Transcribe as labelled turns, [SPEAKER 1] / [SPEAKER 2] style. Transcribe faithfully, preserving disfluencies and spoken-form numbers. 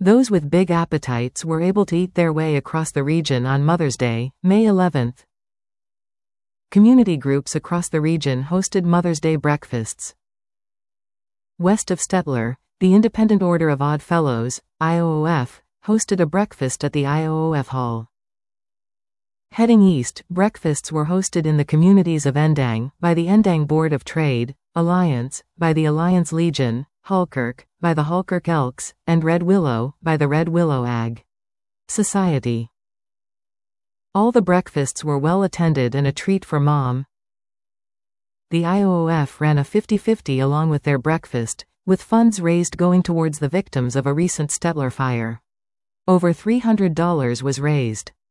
[SPEAKER 1] Those with big appetites were able to eat their way across the region on Mother's Day, May eleventh. Community groups across the region hosted Mother's Day breakfasts. West of Stettler, the Independent Order of Odd Fellows, I O O F, hosted a breakfast at the I O O F Hall. Heading east, breakfasts were hosted in the communities of Endang, by the Endang Board of Trade, Alliance, by the Alliance Legion, Halkirk, by the Halkirk Elks, and Red Willow, by the Red Willow Ag Society. All the breakfasts were well attended and a treat for Mom. The I O O F ran a fifty-fifty along with their breakfast, with funds raised going towards the victims of a recent Stettler fire. Over three hundred dollars was raised.